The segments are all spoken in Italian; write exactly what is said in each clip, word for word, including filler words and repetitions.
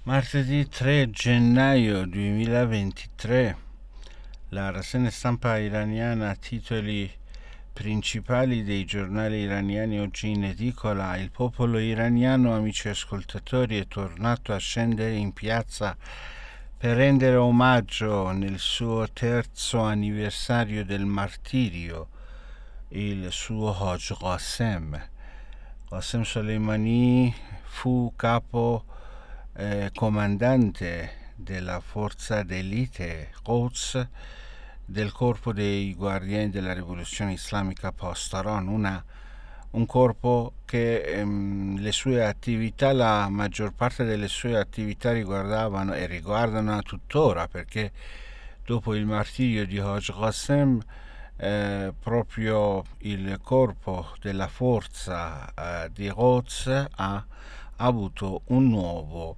Martedì tre gennaio duemilaventitré, la rassegna stampa iraniana, titoli principali dei giornali iraniani oggi in edicola. Il popolo iraniano, amici ascoltatori, è tornato a scendere in piazza per rendere omaggio nel suo terzo anniversario del martirio, il suo Haj Qasem. Qasem Soleimani fu capo Eh, comandante della forza d'elite Quds del corpo dei guardiani della rivoluzione islamica post-Aron, una, un corpo che ehm, le sue attività, la maggior parte delle sue attività riguardavano e riguardano tuttora, perché dopo il martirio di Haj Qasem eh, proprio il corpo della forza eh, di Quds ha ha avuto un nuovo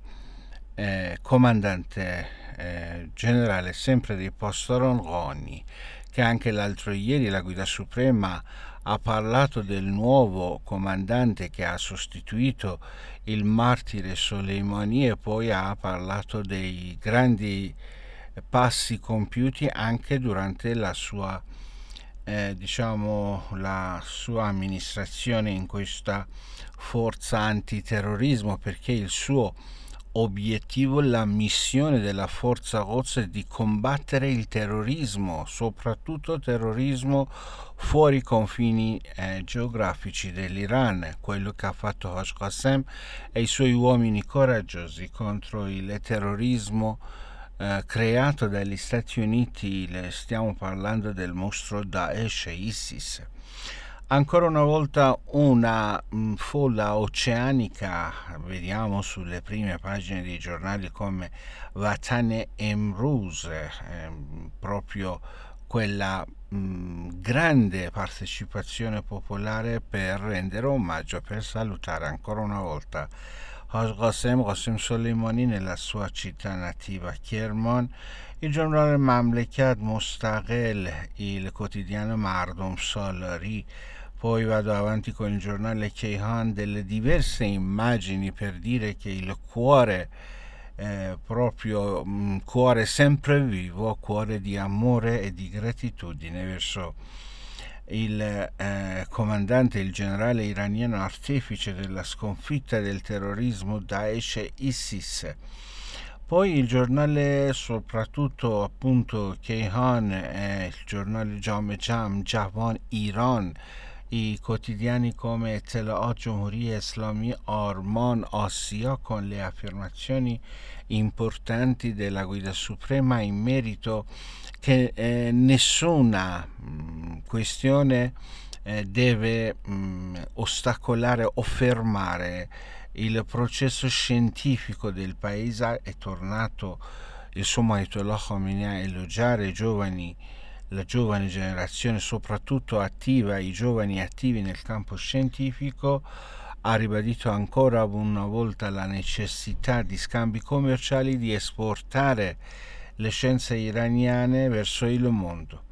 eh, comandante eh, generale, sempre di Post-Aron, Ghani, che anche l'altro ieri la Guida Suprema ha parlato del nuovo comandante che ha sostituito il martire Soleimani, e poi ha parlato dei grandi passi compiuti anche durante la sua Eh, diciamo la sua amministrazione in questa forza antiterrorismo, perché il suo obiettivo, la missione della forza Quds è di combattere il terrorismo, soprattutto terrorismo fuori i confini eh, geografici dell'Iran, quello che ha fatto Haj Qasem e i suoi uomini coraggiosi contro il terrorismo Uh, creato dagli Stati Uniti. Le stiamo parlando del mostro Daesh e ISIS. Ancora una volta una mh, folla oceanica, vediamo sulle prime pagine dei giornali come Vatan Emruz, eh, proprio quella mh, grande partecipazione popolare per rendere omaggio, per salutare ancora una volta Haj Qasem, Qasem Soleimani nella sua città nativa Kerman. Il giornale Mamlekat Mustaqel, il quotidiano Mardom Solari. Poi vado avanti con il giornale Keihan, delle diverse immagini per dire che il cuore, eh, proprio mh, cuore sempre vivo, cuore di amore e di gratitudine verso il eh, comandante, il generale iraniano artefice della sconfitta del terrorismo Daesh e ISIS. Poi il giornale, soprattutto appunto Keihan, eh, il giornale Jam Jam, Javan Iran, i quotidiani come Ettelaat Jumhuriya Islami, Arman Asia, con le affermazioni importanti della Guida Suprema in merito che eh, nessuna mh, questione eh, deve mh, ostacolare o fermare il processo scientifico del paese. È tornato il suo Ayatollah Khamenei a elogiare i giovani, la giovane generazione, soprattutto attiva, i giovani attivi nel campo scientifico. Ha ribadito ancora una volta la necessità di scambi commerciali, di esportare le scienze iraniane verso il mondo.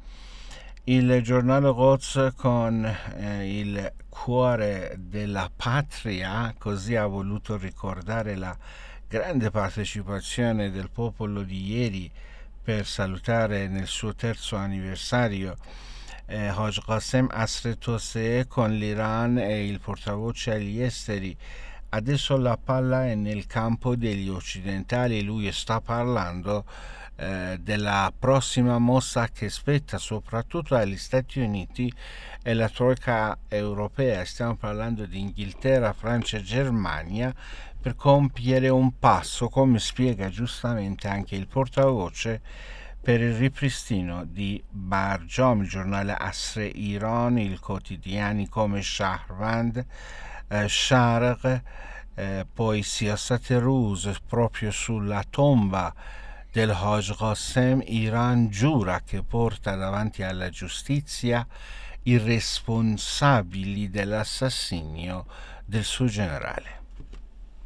Il giornale Quds, con eh, il cuore della patria, così ha voluto ricordare la grande partecipazione del popolo di ieri per salutare nel suo terzo anniversario eh, Haj Qasem Asr Tosee con l'Iran e il portavoce agli esteri. Adesso la palla è nel campo degli occidentali. Lui sta parlando eh, della prossima mossa che spetta soprattutto agli Stati Uniti e la troika europea. Stiamo parlando di Inghilterra, Francia e Germania, per compiere un passo, come spiega giustamente anche il portavoce, per il ripristino di Barjom. Il giornale Asr Iran, il quotidiani come Shahrband, eh, Sharq, eh, poi Siyasat Ruz, proprio sulla tomba del Haj Qasem. Iran giura che porta davanti alla giustizia i responsabili dell'assassinio del suo generale.